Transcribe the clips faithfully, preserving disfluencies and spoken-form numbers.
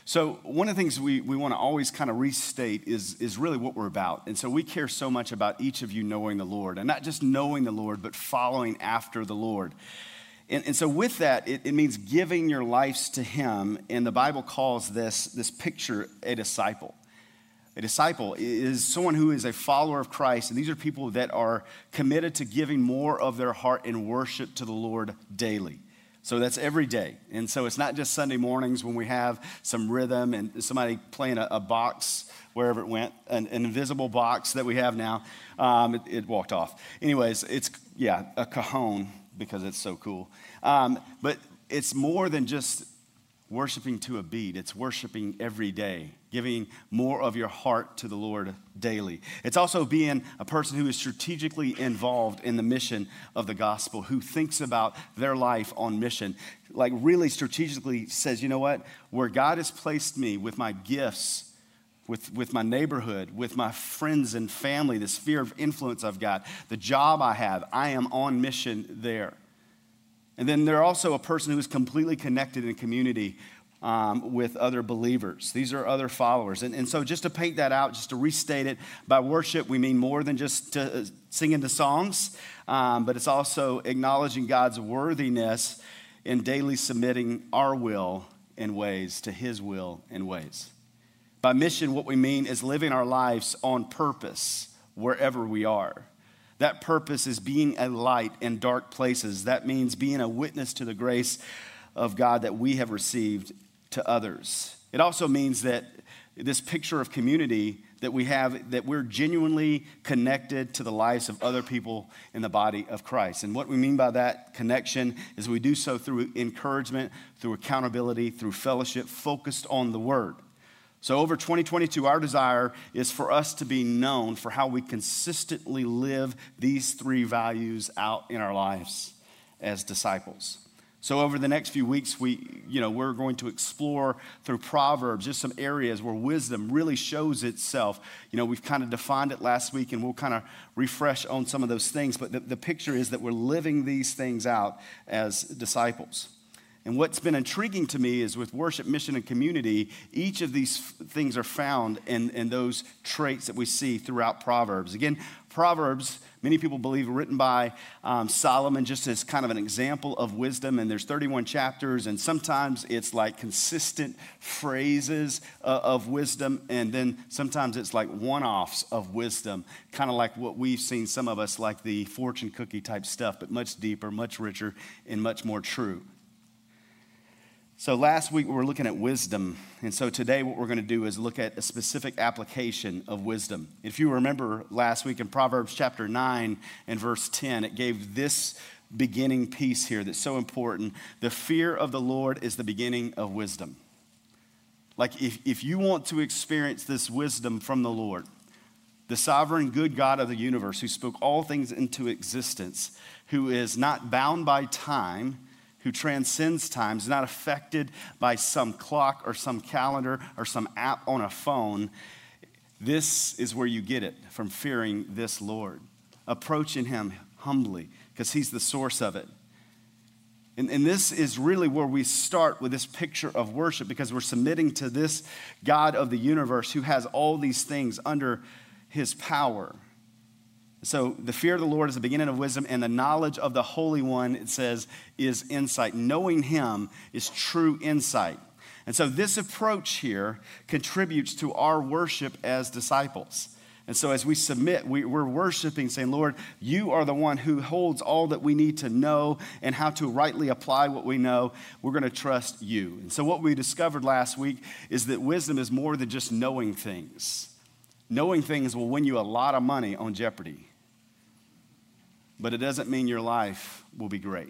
So one of the things we, we want to always kind of restate is, is really what we're about. And so we care so much about each of you knowing the Lord, and not just knowing the Lord, but following after the Lord. And, and so with that, it, it means giving your lives to him, and the Bible calls this, this picture a disciple. A disciple is someone who is a follower of Christ, and these are people that are committed to giving more of their heart in worship to the Lord daily. So that's every day. And so it's not just Sunday mornings when we have some rhythm and somebody playing a, a box wherever it went, an, an invisible box that we have now. Um, it, it walked off. Anyways, it's, yeah, a cajon because it's so cool. Um, but it's more than just worshiping to a beat. It's worshiping every day, giving more of your heart to the Lord daily. It's also being a person who is strategically involved in the mission of the gospel, who thinks about their life on mission, like really strategically says, you know what, where God has placed me with my gifts, with, with my neighborhood, with my friends and family, the sphere of influence I've got, the job I have, I am on mission there. And then they're also a person who is completely connected in community um, with other believers. These are other followers. And, and so just to paint that out, just to restate it, by worship we mean more than just to, uh, singing the songs, um, but it's also acknowledging God's worthiness in daily submitting our will and ways to his will and ways. By mission, what we mean is living our lives on purpose wherever we are. That purpose is being a light in dark places. That means being a witness to the grace of God that we have received to others. It also means that this picture of community that we have, that we're genuinely connected to the lives of other people in the body of Christ. And what we mean by that connection is we do so through encouragement, through accountability, through fellowship, focused on the word. So over twenty twenty-two, our desire is for us to be known for how we consistently live these three values out in our lives as disciples. So over the next few weeks, we, you know, we're going to explore through Proverbs just some areas where wisdom really shows itself. You know, we've kind of defined it last week, and we'll kind of refresh on some of those things. But the, the picture is that we're living these things out as disciples. And what's been intriguing to me is with worship, mission, and community, each of these f- things are found in, in those traits that we see throughout Proverbs. Again, Proverbs, many people believe, written by um, Solomon just as kind of an example of wisdom. And there's thirty-one chapters, and sometimes it's like consistent phrases uh, of wisdom. And then sometimes it's like one-offs of wisdom, kind of like what we've seen some of us, like the fortune cookie type stuff, but much deeper, much richer, and much more true. So last week we were looking at wisdom, and so today what we're going to do is look at a specific application of wisdom. If you remember last week in Proverbs chapter nine and verse ten, it gave this beginning piece here that's so important. The fear of the Lord is the beginning of wisdom. Like if, if you want to experience this wisdom from the Lord, the sovereign good God of the universe who spoke all things into existence, who is not bound by time, who transcends time, is not affected by some clock or some calendar or some app on a phone. This is where you get it, from fearing this Lord, approaching him humbly because he's the source of it. And, and this is really where we start with this picture of worship, because we're submitting to this God of the universe who has all these things under his power. So the fear of the Lord is the beginning of wisdom, and the knowledge of the Holy One, it says, is insight. Knowing him is true insight. And so this approach here contributes to our worship as disciples. And so as we submit, we, we're worshiping, saying, Lord, you are the one who holds all that we need to know and how to rightly apply what we know. We're going to trust you. And so what we discovered last week is that wisdom is more than just knowing things. Knowing things will win you a lot of money on Jeopardy. But it doesn't mean your life will be great.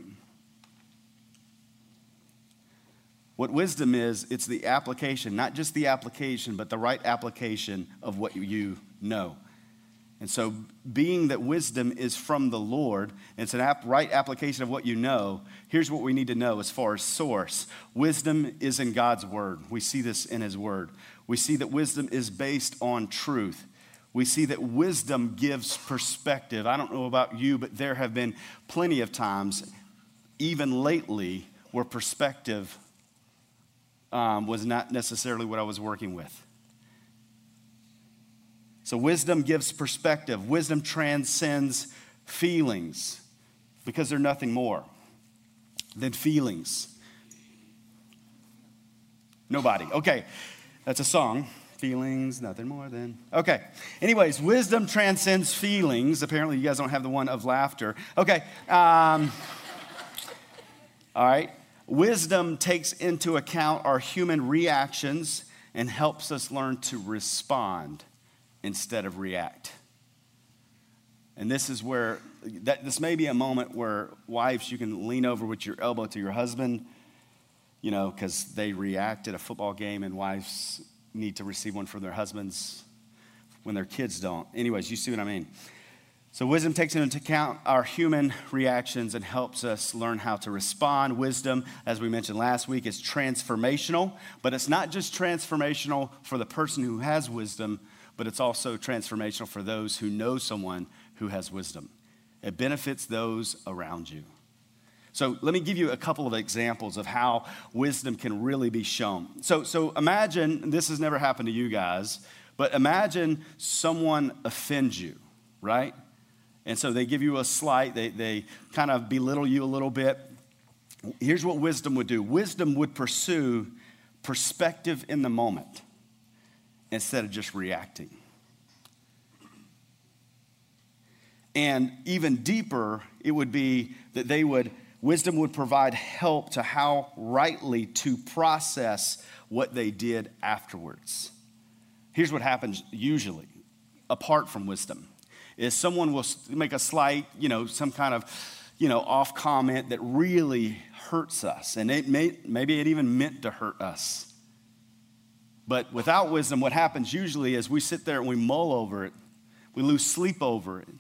What wisdom is, it's the application, not just the application, but the right application of what you know. And so being that wisdom is from the Lord, and it's an ap- right application of what you know, here's what we need to know as far as source. Wisdom is in God's word. We see this in his word. We see that wisdom is based on truth. We see that wisdom gives perspective. I don't know about you, but there have been plenty of times, even lately, where perspective um, was not necessarily what I was working with. So wisdom gives perspective. Wisdom transcends feelings because they're nothing more than feelings. Nobody. Okay, that's a song. Feelings, nothing more than. Okay. Anyways, wisdom transcends feelings. Apparently, you guys don't have the one of laughter. Okay. Um, all right. Wisdom takes into account our human reactions and helps us learn to respond instead of react. And this is where, that this may be a moment where wives, you can lean over with your elbow to your husband, you know, because they react at a football game, and wives need to receive one from their husbands when their kids don't. Anyways, you see what I mean. So wisdom takes into account our human reactions and helps us learn how to respond. Wisdom, as we mentioned last week, is transformational, but it's not just transformational for the person who has wisdom, but it's also transformational for those who know someone who has wisdom. It benefits those around you. So let me give you a couple of examples of how wisdom can really be shown. So, so imagine, this has never happened to you guys, but imagine someone offends you, right? And so they give you a slight, they, they kind of belittle you a little bit. Here's what wisdom would do. Wisdom would pursue perspective in the moment instead of just reacting. And even deeper, it would be that they would Wisdom would provide help to how rightly to process what they did afterwards. Here's what happens usually, apart from wisdom, is someone will make a slight, you know, some kind of, you know, off comment that really hurts us. And it may, maybe it even meant to hurt us. But without wisdom, what happens usually is we sit there and we mull over it. We lose sleep over it.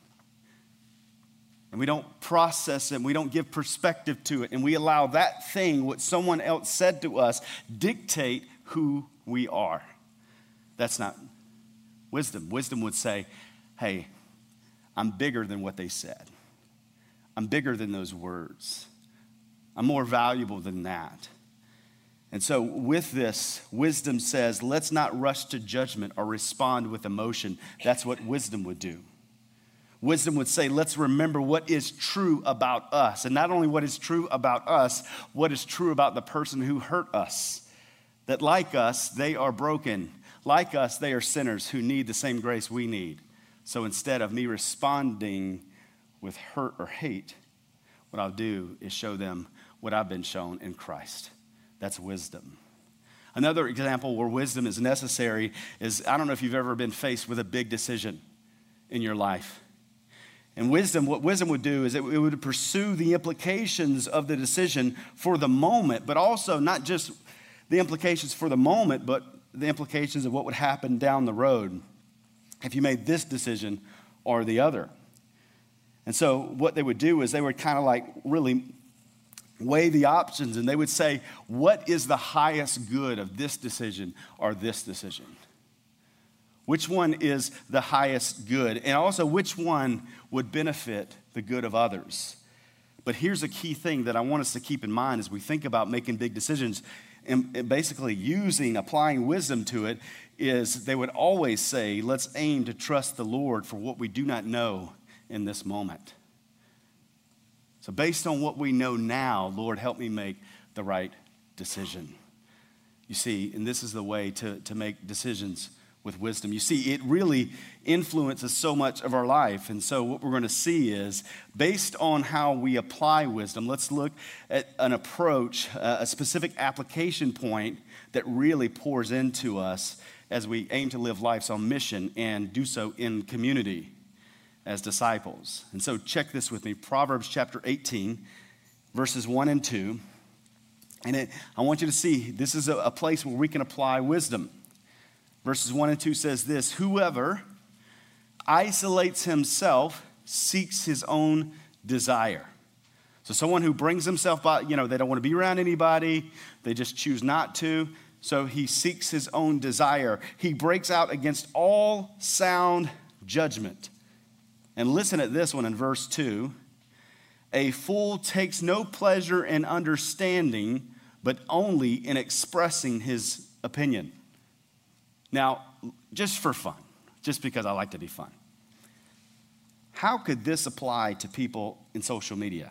And we don't process it, and we don't give perspective to it, and we allow that thing, what someone else said to us, dictate who we are. That's not wisdom. Wisdom would say, hey, I'm bigger than what they said. I'm bigger than those words. I'm more valuable than that. And so with this, wisdom says, let's not rush to judgment or respond with emotion. That's what wisdom would do. Wisdom would say, let's remember what is true about us. And not only what is true about us, what is true about the person who hurt us. That like us, they are broken. Like us, they are sinners who need the same grace we need. So instead of me responding with hurt or hate, what I'll do is show them what I've been shown in Christ. That's wisdom. Another example where wisdom is necessary is, I don't know if you've ever been faced with a big decision in your life. And wisdom, what wisdom would do is it would pursue the implications of the decision for the moment, but also not just the implications for the moment, but the implications of what would happen down the road if you made this decision or the other. And so what they would do is they would kind of like really weigh the options, and they would say, what is the highest good of this decision or this decision? Which one is the highest good? And also, which one would benefit the good of others? But here's a key thing that I want us to keep in mind as we think about making big decisions and basically using, applying wisdom to it, is they would always say, let's aim to trust the Lord for what we do not know in this moment. So based on what we know now, Lord, help me make the right decision. You see, and this is the way to, to make decisions with wisdom. You see, it really influences so much of our life. And so what we're going to see is, based on how we apply wisdom, let's look at an approach, uh, a specific application point that really pours into us as we aim to live lives on mission and do so in community as disciples. And so check this with me, Proverbs chapter eighteen, verses one and two. And it, I want you to see, this is a, a place where we can apply wisdom. Verses one and two says this, whoever isolates himself seeks his own desire. So someone who brings himself by, you know, they don't want to be around anybody, they just choose not to. So he seeks his own desire. He breaks out against all sound judgment. And listen at this one in verse two. A fool takes no pleasure in understanding, but only in expressing his opinion. Now, just for fun, just because I like to be fun, how could this apply to people in social media?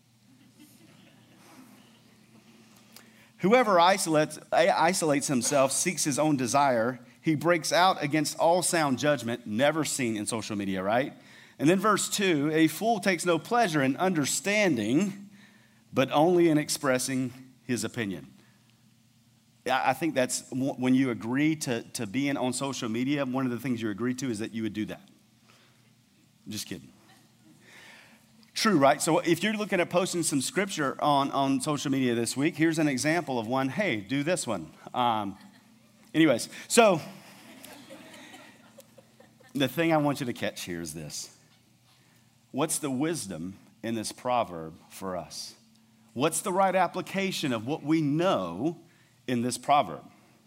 Whoever isolates, isolates himself, seeks his own desire, he breaks out against all sound judgment, never seen in social media, right? And then verse two, a fool takes no pleasure in understanding, but only in expressing his opinion. I think that's when you agree to, to being on social media, one of the things you agree to is that you would do that. I'm just kidding. True, right? So if you're looking at posting some scripture on, on social media this week, here's an example of one. Hey, do this one. Um, anyways, so the thing I want you to catch here is this. What's the wisdom in this proverb for us? What's the right application of what we know in this proverb?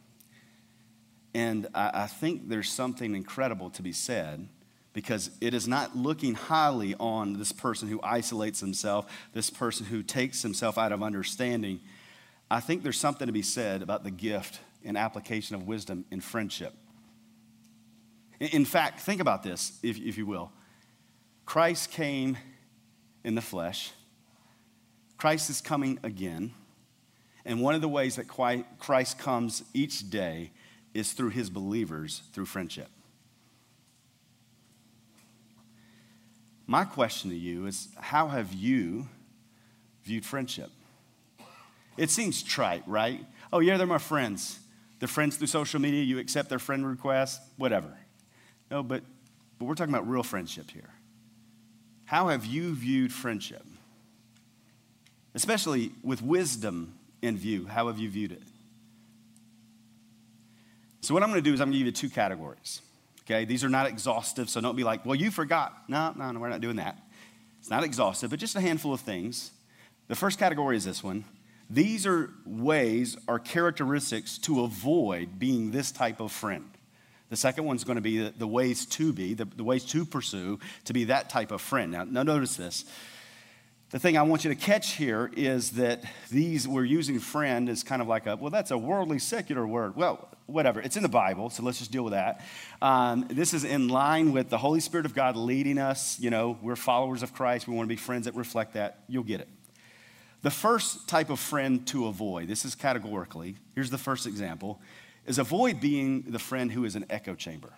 And I, I think there's something incredible to be said, because it is not looking highly on this person who isolates himself, this person who takes himself out of understanding. I think there's something to be said about the gift and application of wisdom in friendship. In fact, think about this, if, if you will. Christ came in the flesh. Christ is coming again. And one of the ways that Christ comes each day is through his believers, through friendship. My question to you is, how have you viewed friendship? It seems trite, right? Oh, yeah, they're my friends. They're friends through social media. You accept their friend request, whatever. No, but, but we're talking about real friendship here. How have you viewed friendship? Especially with wisdom in view, how have you viewed it? So what I'm going to do is I'm going to give you two categories. Okay, these are not exhaustive, so don't be like, well, you forgot. No, no, no, we're not doing that. It's not exhaustive, but just a handful of things. The first category is this one. These are ways or characteristics to avoid being this type of friend. The second one's going to be the, the ways to be, the, the ways to pursue, to be that type of friend. Now, now, notice this. The thing I want you to catch here is that these, we're using friend as kind of like a, well, that's a worldly, secular word. Well, whatever. It's in the Bible, so let's just deal with that. Um, this is in line with the Holy Spirit of God leading us. You know, we're followers of Christ. We want to be friends that reflect that. You'll get it. The first type of friend to avoid, this is categorically, here's the first example, is avoid being the friend who is an echo chamber.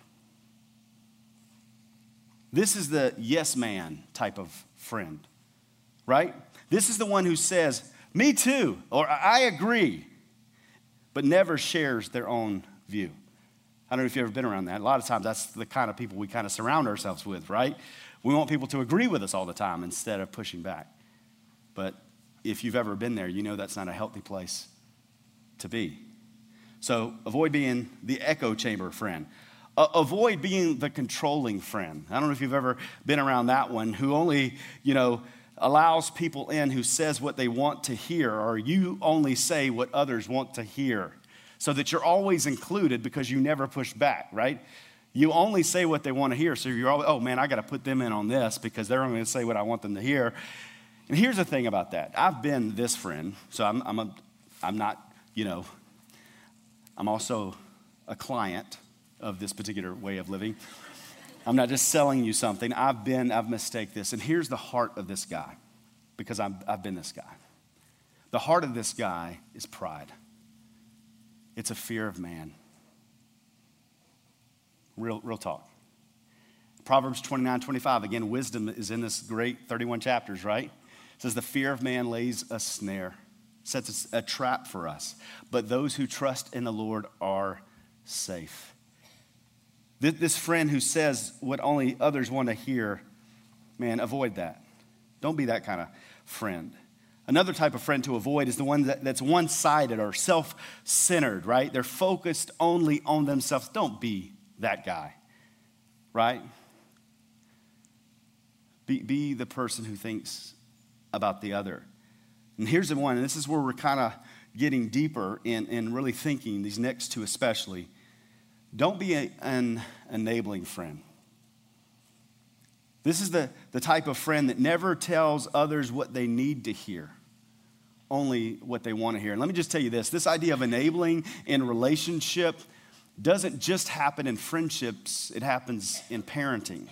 This is the yes man type of friend. Right? This is the one who says, me too, or I agree, but never shares their own view. I don't know if you've ever been around that. A lot of times that's the kind of people we kind of surround ourselves with, right? We want people to agree with us all the time instead of pushing back. But if you've ever been there, you know that's not a healthy place to be. So avoid being the echo chamber friend. Uh, avoid being the controlling friend. I don't know if you've ever been around that one, who only, you know, allows people in who says what they want to hear, or you only say what others want to hear, so that you're always included because you never push back, right? You only say what they want to hear, so you're always, oh man, I got to put them in on this because they're only going to say what I want them to hear. And here's the thing about that. I've been this friend, so I'm, I'm, a, I'm not, you know, I'm also a client of this particular way of living. I'm not just selling you something. I've been, I've mistaked this. And here's the heart of this guy, because I'm, I've been this guy. The heart of this guy is pride. It's a fear of man. Real, real talk. Proverbs twenty-nine, twenty-five, again, wisdom is in this great thirty-one chapters, right? It says, the fear of man lays a snare, sets a trap for us, but those who trust in the Lord are safe. This friend who says what only others want to hear, man, avoid that. Don't be that kind of friend. Another type of friend to avoid is the one that, that's one-sided or self-centered, right? They're focused only on themselves. Don't be that guy, right? Be, be the person who thinks about the other. And here's the one, and this is where we're kind of getting deeper in, in really thinking, these next two especially. Don't be a, an enabling friend. This is the, the type of friend that never tells others what they need to hear, only what they want to hear. And let me just tell you this, this idea of enabling in relationship doesn't just happen in friendships, it happens in parenting.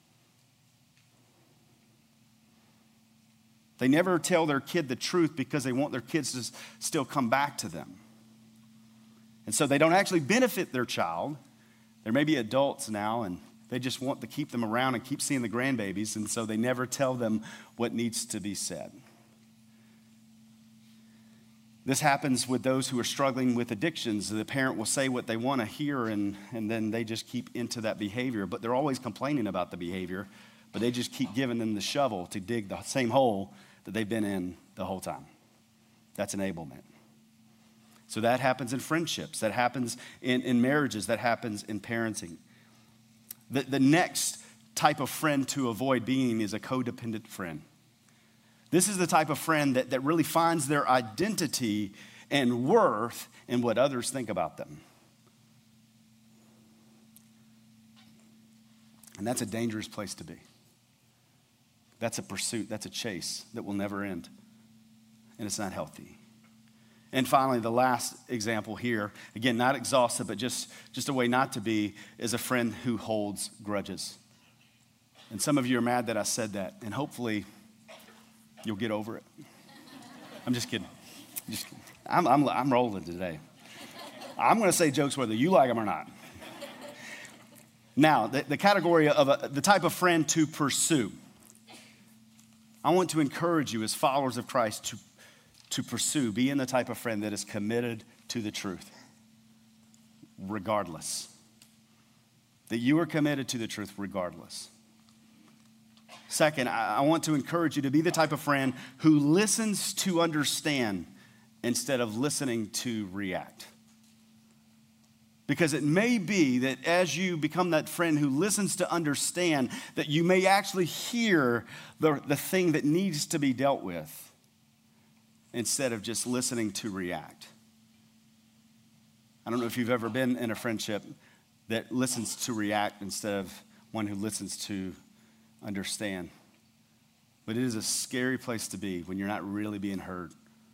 They never tell their kid the truth because they want their kids to still come back to them. And so they don't actually benefit their child. There may be adults now, and they just want to keep them around and keep seeing the grandbabies, and so they never tell them what needs to be said. This happens with those who are struggling with addictions. The parent will say what they want to hear, and, and then they just keep into that behavior. But they're always complaining about the behavior, but they just keep giving them the shovel to dig the same hole that they've been in the whole time. That's enablement. So that happens in friendships. That happens in, in marriages. That happens in parenting. The, the next type of friend to avoid being is a codependent friend. This is the type of friend that, that really finds their identity and worth in what others think about them. And that's a dangerous place to be. That's a pursuit, that's a chase that will never end. And it's not healthy. And finally, the last example here, again, not exhaustive, but just, just a way not to be, is a friend who holds grudges. And some of you are mad that I said that, and hopefully you'll get over it. I'm just kidding. Just kidding. I'm, I'm, I'm rolling today. I'm going to say jokes whether you like them or not. Now, the, the category of a, the type of friend to pursue. I want to encourage you as followers of Christ to, to pursue, being the type of friend that is committed to the truth, regardless. That you are committed to the truth regardless. Second, I want to encourage you to be the type of friend who listens to understand instead of listening to react. Because it may be that as you become that friend who listens to understand, that you may actually hear the, the thing that needs to be dealt with instead of just listening to react. I don't know if you've ever been in a friendship that listens to react instead of one who listens to understand. But it is a scary place to be when you're not really being heard.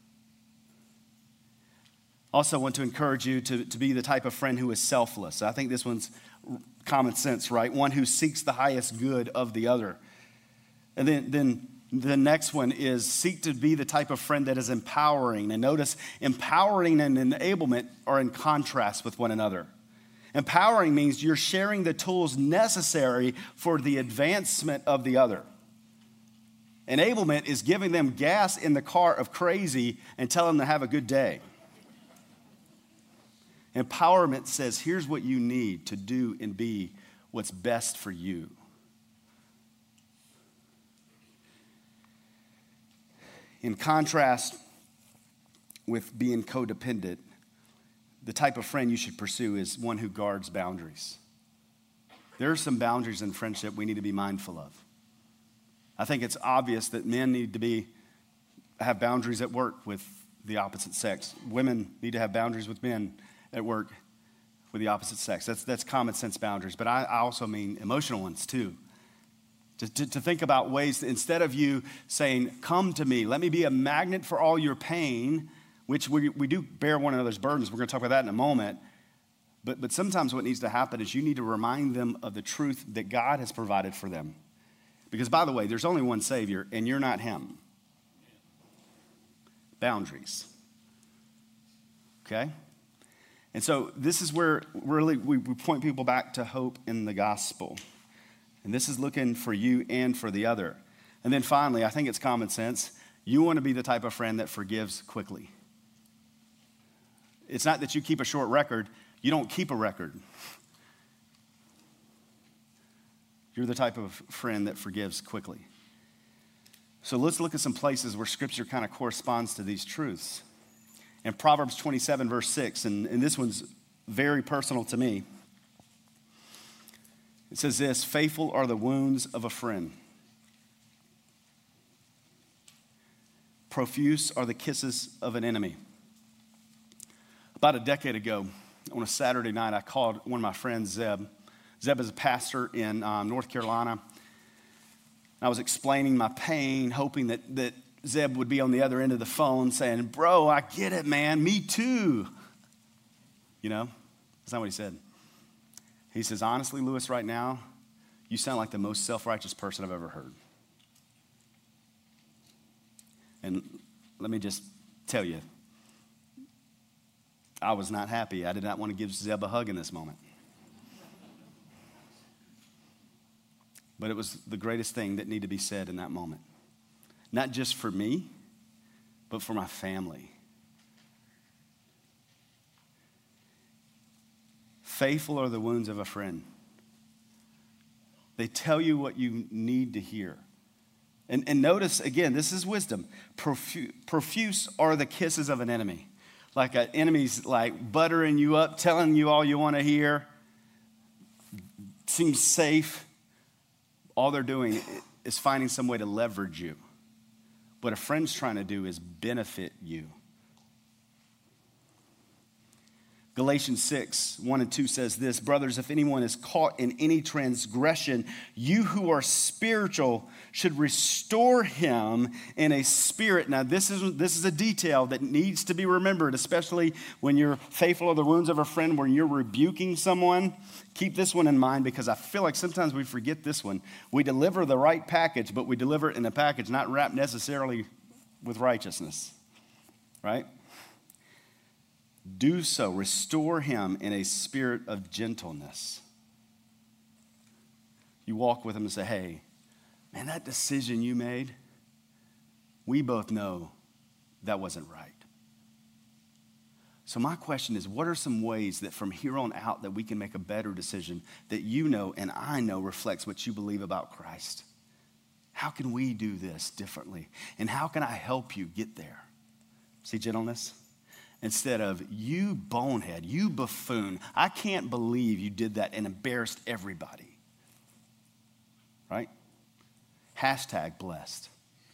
Also, I want to encourage you to, to be the type of friend who is selfless. I think this one's common sense, right? One who seeks the highest good of the other. And then, then the next one is seek to be the type of friend that is empowering. And notice, empowering and enablement are in contrast with one another. Empowering means you're sharing the tools necessary for the advancement of the other. Enablement is giving them gas in the car of crazy and telling them to have a good day. Empowerment says, here's what you need to do and be what's best for you. In contrast with being codependent, the type of friend you should pursue is one who guards boundaries. There are some boundaries in friendship we need to be mindful of. I think it's obvious that men need to be have boundaries at work with the opposite sex. Women need to have boundaries with men at work with the opposite sex. That's, that's common sense boundaries, but I, I also mean emotional ones too. To, to, to think about ways that instead of you saying, come to me, let me be a magnet for all your pain, which we, we do bear one another's burdens. We're going to talk about that in a moment. But, but sometimes what needs to happen is you need to remind them of the truth that God has provided for them. Because, by the way, there's only one Savior, and you're not him. Boundaries. Okay? And so this is where really we, we point people back to hope in the gospel. And this is looking for you and for the other. And then finally, I think it's common sense. You want to be the type of friend that forgives quickly. It's not that you keep a short record. You don't keep a record. You're the type of friend that forgives quickly. So let's look at some places where Scripture kind of corresponds to these truths. In Proverbs twenty-seven, verse six, and, and this one's very personal to me. It says this, faithful are the wounds of a friend. Profuse are the kisses of an enemy. About a decade ago, on a Saturday night, I called one of my friends, Zeb. Zeb is a pastor in um, North Carolina. I was explaining my pain, hoping that, that Zeb would be on the other end of the phone saying, bro, I get it, man. Me too. You know, that's not what he said. He says, honestly, Lewis, right now, you sound like the most self-righteous person I've ever heard. And let me just tell you, I was not happy. I did not want to give Zeb a hug in this moment. But it was the greatest thing that needed to be said in that moment. Not just for me, but for my family. Faithful are the wounds of a friend. They tell you what you need to hear. And, and notice, again, this is wisdom. Profu- profuse are the kisses of an enemy. Like an enemy's like buttering you up, telling you all you want to hear. Seems safe. All they're doing is finding some way to leverage you. What a friend's trying to do is benefit you. Galatians six, one and two says this, brothers, if anyone is caught in any transgression, you who are spiritual should restore him in a spirit. Now, this is, this is a detail that needs to be remembered, especially when you're faithful of the wounds of a friend, when you're rebuking someone. Keep this one in mind because I feel like sometimes we forget this one. We deliver the right package, but we deliver it in a package not wrapped necessarily with righteousness, right? Do so, restore him in a spirit of gentleness. You walk with him and say, hey, man, that decision you made, we both know that wasn't right. So my question is, what are some ways that from here on out that we can make a better decision that you know and I know reflects what you believe about Christ? How can we do this differently? And how can I help you get there? See gentleness? Instead of, you bonehead, you buffoon, I can't believe you did that and embarrassed everybody. Right? Hashtag blessed.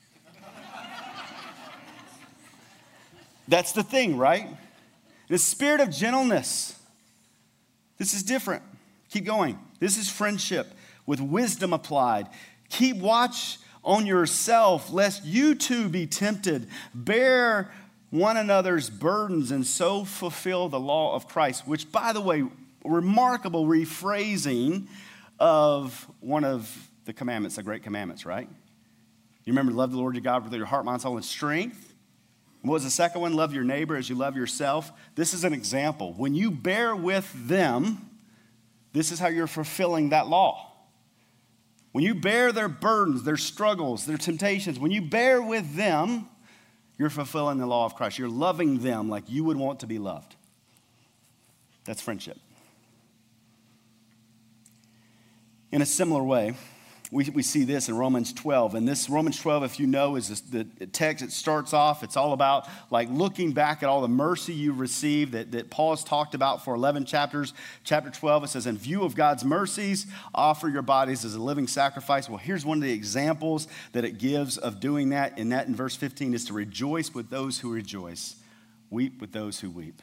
That's the thing, right? The spirit of gentleness. This is different. Keep going. This is friendship with wisdom applied. Keep watch on yourself, lest you too be tempted. Bear one another's burdens and so fulfill the law of Christ, which, by the way, remarkable rephrasing of one of the commandments, the great commandments, right? You remember, love the Lord your God with your heart, mind, soul, and strength. What was the second one? Love your neighbor as you love yourself. This is an example. When you bear with them, this is how you're fulfilling that law. When you bear their burdens, their struggles, their temptations, when you bear with them, you're fulfilling the law of Christ. You're loving them like you would want to be loved. That's friendship. In a similar way, we, we see this in Romans twelve. And this Romans twelve, if you know, is this, the text. It starts off, it's all about like looking back at all the mercy you received that, that Paul has talked about for eleven chapters. Chapter twelve, it says, in view of God's mercies, offer your bodies as a living sacrifice. Well, here's one of the examples that it gives of doing that. And that in verse fifteen is to rejoice with those who rejoice, weep with those who weep.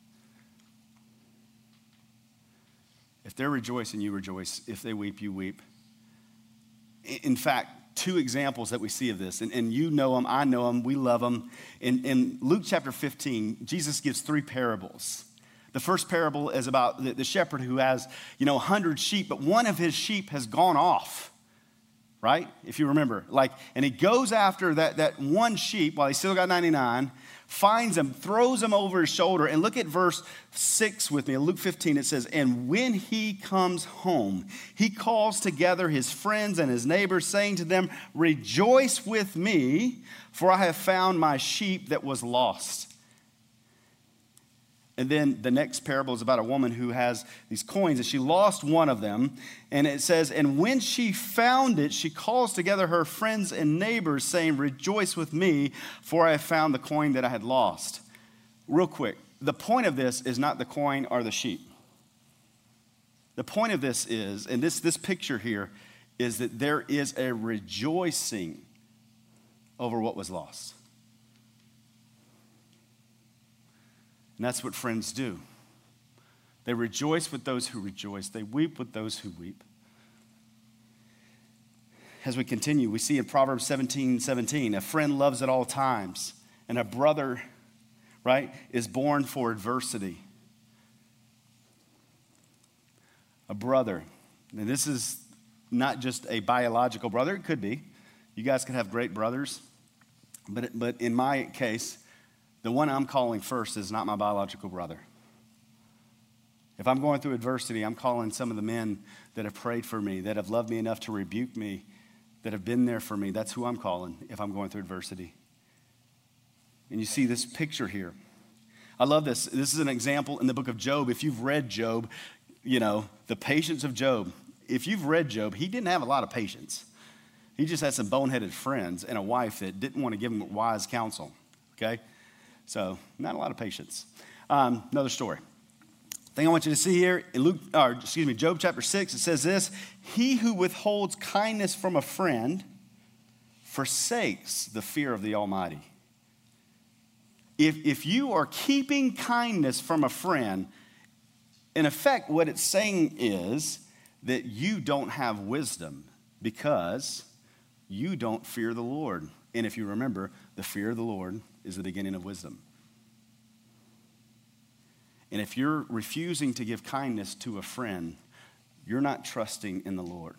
If they're rejoicing, you rejoice. If they weep, you weep. In fact, two examples that we see of this, and, and you know them, I know them, we love them. In, in Luke chapter fifteen, Jesus gives three parables. The first parable is about the, the shepherd who has, you know, a hundred sheep, but one of his sheep has gone off, right? If you remember, like, and he goes after that, that one sheep while he's still got ninety-nine, finds him, throws him over his shoulder. And look at verse six with me. In Luke fifteen, it says, and when he comes home, he calls together his friends and his neighbors, saying to them, rejoice with me, for I have found my sheep that was lost. And then the next parable is about a woman who has these coins, and she lost one of them. And it says, and when she found it, she calls together her friends and neighbors, saying, rejoice with me, for I have found the coin that I had lost. Real quick, the point of this is not the coin or the sheep. The point of this is, and this, this picture here, is that there is a rejoicing over what was lost. And that's what friends do. They rejoice with those who rejoice. They weep with those who weep. as we continue, we see in Proverbs seventeen seventeen, a friend loves at all times, and a brother, right, is born for adversity. A brother. And this is not just a biological brother. It could be. You guys could have great brothers. But, it, but in my case, the one I'm calling first is not my biological brother. If I'm going through adversity, I'm calling some of the men that have prayed for me, that have loved me enough to rebuke me, that have been there for me. That's who I'm calling if I'm going through adversity. And you see this picture here. I love this. This is an example in the book of Job. If you've read Job, you know, the patience of Job. If you've read Job, he didn't have a lot of patience. He just had some boneheaded friends and a wife that didn't want to give him wise counsel, okay? So not a lot of patience. Um, another story. Thing I want you to see here in Luke, or excuse me, Job chapter six, it says this: he who withholds kindness from a friend forsakes the fear of the Almighty. If, if you are keeping kindness from a friend, in effect, what it's saying is that you don't have wisdom because you don't fear the Lord. And if you remember, the fear of the Lord is the beginning of wisdom. And if you're refusing to give kindness to a friend, you're not trusting in the Lord.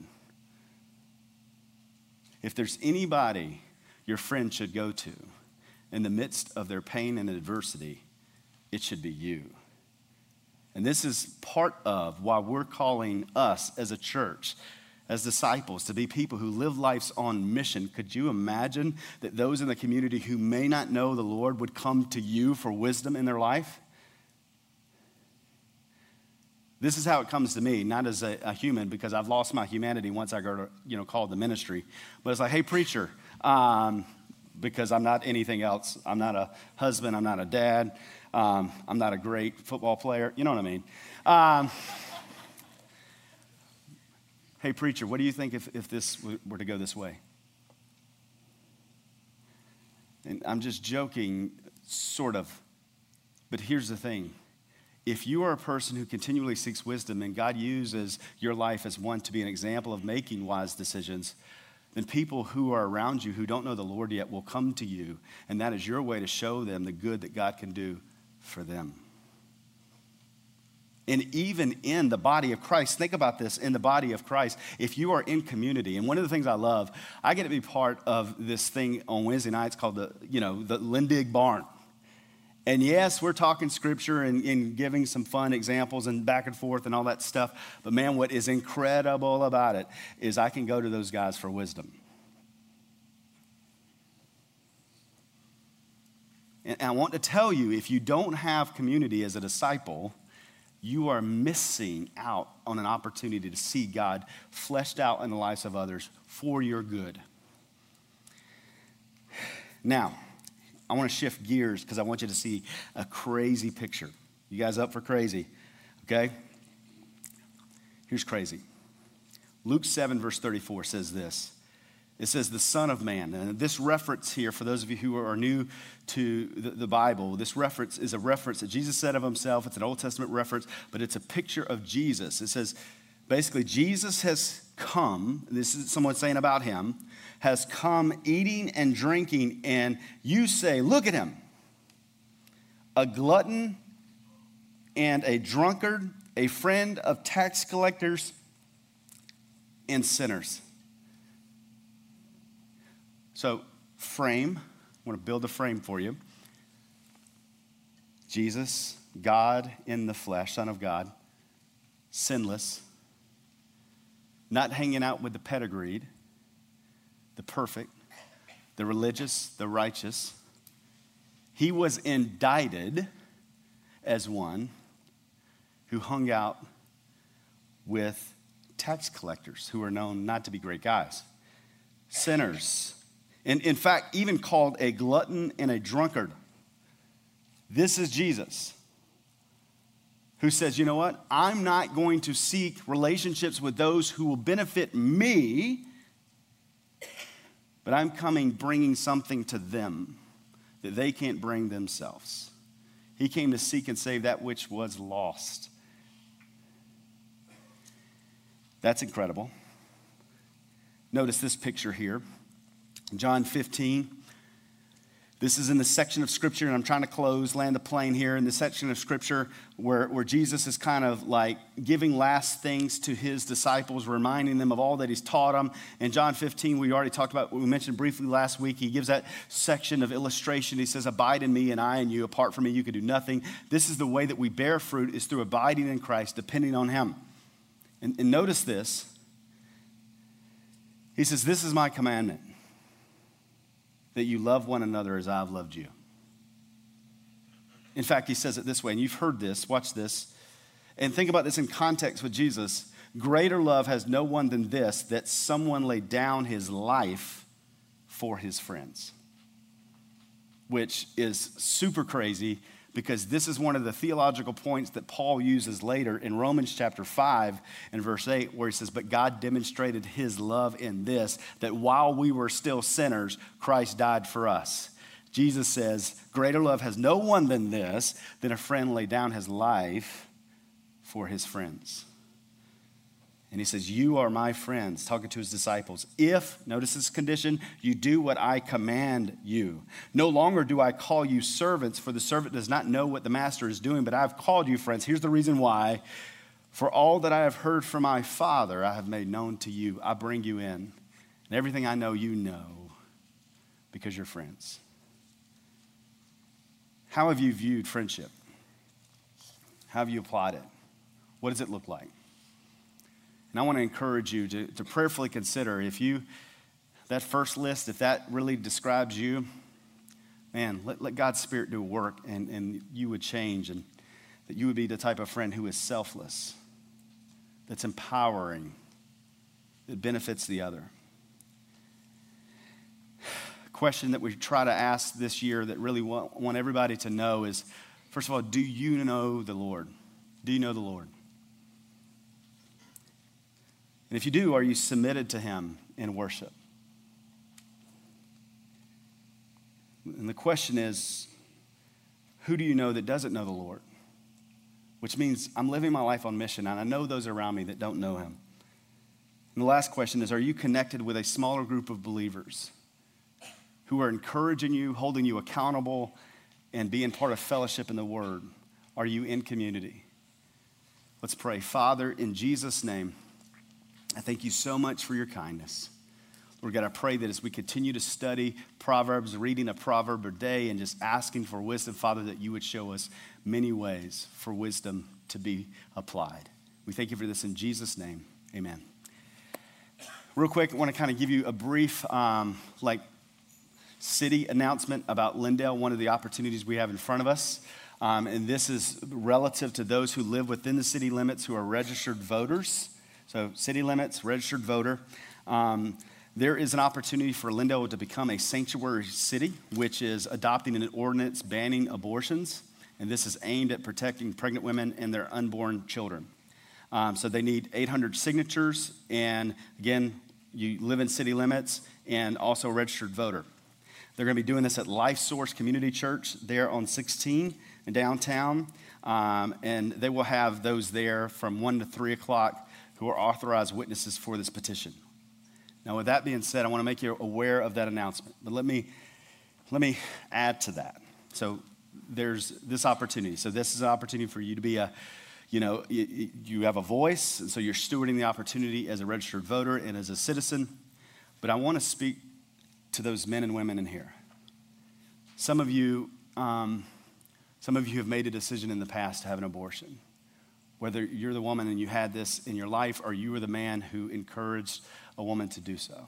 If there's anybody your friend should go to in the midst of their pain and adversity, it should be you. And this is part of why we're calling us as a church, as disciples, to be people who live lives on mission. Could you imagine that those in the community who may not know the Lord would come to you for wisdom in their life? This is how it comes to me, not as a, a human, because I've lost my humanity once I got, you know, called to ministry. But it's like, hey, preacher, um, because I'm not anything else. I'm not a husband. I'm not a dad. Um, I'm not a great football player. You know what I mean? Um, hey, preacher, what do you think if, if this were to go this way? And I'm just joking, sort of. But here's the thing. If you are a person who continually seeks wisdom and God uses your life as one to be an example of making wise decisions, then people who are around you who don't know the Lord yet will come to you, and that is your way to show them the good that God can do for them. And even in the body of Christ, think about this, in the body of Christ, if you are in community, and one of the things I love, I get to be part of this thing on Wednesday nights called the, you know, the Lindig Barn. And yes, we're talking scripture and, and giving some fun examples and back and forth and all that stuff. But man, what is incredible about it is I can go to those guys for wisdom. And I want to tell you, if you don't have community as a disciple, you are missing out on an opportunity to see God fleshed out in the lives of others for your good. Now, I want to shift gears because I want you to see a crazy picture. You guys up for crazy? Okay? Here's crazy. Luke seven, verse thirty-four says this. It says, the Son of Man. And this reference here, for those of you who are new to the, the Bible, this reference is a reference that Jesus said of himself. It's an Old Testament reference, but it's a picture of Jesus. It says, basically, Jesus has come, this is someone saying about him, has come eating and drinking, and you say, look at him, a glutton and a drunkard, a friend of tax collectors and sinners. So, frame, I want to build a frame for you. Jesus, God in the flesh, Son of God, sinless, not hanging out with the pedigreed, the perfect, the religious, the righteous. He was indicted as one who hung out with tax collectors who are known not to be great guys, sinners, and in fact, even called a glutton and a drunkard. This is Jesus, who says, you know what? I'm not going to seek relationships with those who will benefit me, but I'm coming bringing something to them that they can't bring themselves. He came to seek and save that which was lost. That's incredible. Notice this picture here. John fifteen. This is in the section of Scripture, and I'm trying to close, land the plane here, in the section of Scripture where, where Jesus is kind of like giving last things to his disciples, reminding them of all that he's taught them. In John fifteen, we already talked about, we mentioned briefly last week, he gives that section of illustration. He says, abide in me and I in you. Apart from me, you can do nothing. This is the way that we bear fruit, is through abiding in Christ, depending on him. And, and notice this. He says, this is my commandment, that you love one another as I've loved you. In fact, he says it this way, and you've heard this, watch this, and think about this in context with Jesus. Greater love has no one than this, that someone laid down his life for his friends, which is super crazy, because this is one of the theological points that Paul uses later in Romans chapter five and verse eight, where he says, but God demonstrated his love in this, that while we were still sinners, Christ died for us. Jesus says, greater love has no one than this, than a friend lay down his life for his friends. And he says, you are my friends, talking to his disciples, if, notice this condition, you do what I command you. No longer do I call you servants, for the servant does not know what the master is doing, but I've called you friends. Here's the reason why. For all that I have heard from my Father, I have made known to you. I bring you in. And everything I know, you know, because you're friends. How have you viewed friendship? How have you applied it? What does it look like? And I want to encourage you to, to prayerfully consider, if you, that first list, if that really describes you, man, let, let God's Spirit do work, and, and you would change, and that you would be the type of friend who is selfless, that's empowering, that benefits the other. A question that we try to ask this year that really want, want everybody to know is, first of all, do you know the Lord? Do you know the Lord? And if you do, are you submitted to him in worship? And the question is, who do you know that doesn't know the Lord? Which means I'm living my life on mission, and I know those around me that don't know him. And the last question is, are you connected with a smaller group of believers who are encouraging you, holding you accountable, and being part of fellowship in the Word? Are you in community? Let's pray. Father, in Jesus' name, I thank you so much for your kindness. Lord God, I pray that as we continue to study Proverbs, reading a proverb a day and just asking for wisdom, Father, that you would show us many ways for wisdom to be applied. We thank you for this in Jesus' name. Amen. Real quick, I want to kind of give you a brief um, like city announcement about Lindale, one of the opportunities we have in front of us. Um, and this is relative to those who live within the city limits who are registered voters. So city limits, registered voter. Um, there is an opportunity for Lindale to become a sanctuary city, which is adopting an ordinance banning abortions. And this is aimed at protecting pregnant women and their unborn children. Um, so they need eight hundred signatures. And again, you live in city limits and also a registered voter. They're going to be doing this at Life Source Community Church there on sixteen in downtown. Um, and they will have those there from one to three o'clock who are authorized witnesses for this petition. Now, with that being said, I want to make you aware of that announcement. But let me, let me add to that. So there's this opportunity. So this is an opportunity for you to be a, you know, you, you have a voice, and so you're stewarding the opportunity as a registered voter and as a citizen. But I want to speak to those men and women in here. Some of you, um, some of you have made a decision in the past to have an abortion. Whether you're the woman and you had this in your life, or you were the man who encouraged a woman to do so.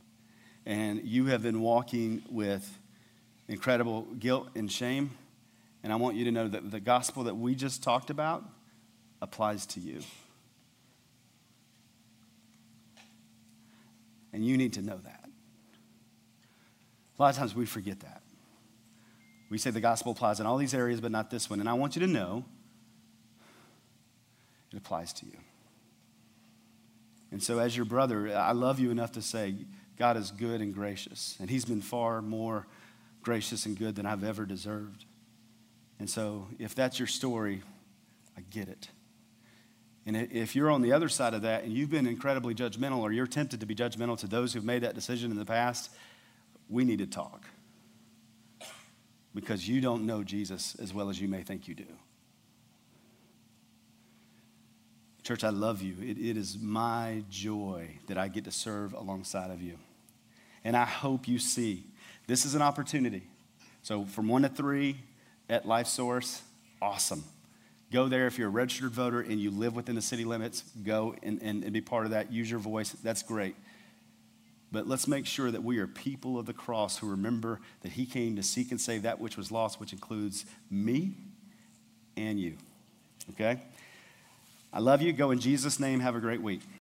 And you have been walking with incredible guilt and shame. And I want you to know that the gospel that we just talked about applies to you. And you need to know that. A lot of times we forget that. We say the gospel applies in all these areas, but not this one. And I want you to know it applies to you. And so as your brother, I love you enough to say God is good and gracious. And he's been far more gracious and good than I've ever deserved. And so if that's your story, I get it. And if you're on the other side of that and you've been incredibly judgmental or you're tempted to be judgmental to those who've made that decision in the past, we need to talk. Because you don't know Jesus as well as you may think you do. Church, I love you. It, it is my joy that I get to serve alongside of you. And I hope you see this is an opportunity. So from one to three at Life Source, awesome. Go there if you're a registered voter and you live within the city limits. Go and, and, and be part of that. Use your voice. That's great. But let's make sure that we are people of the cross who remember that he came to seek and save that which was lost, which includes me and you. Okay? I love you. Go in Jesus' name. Have a great week.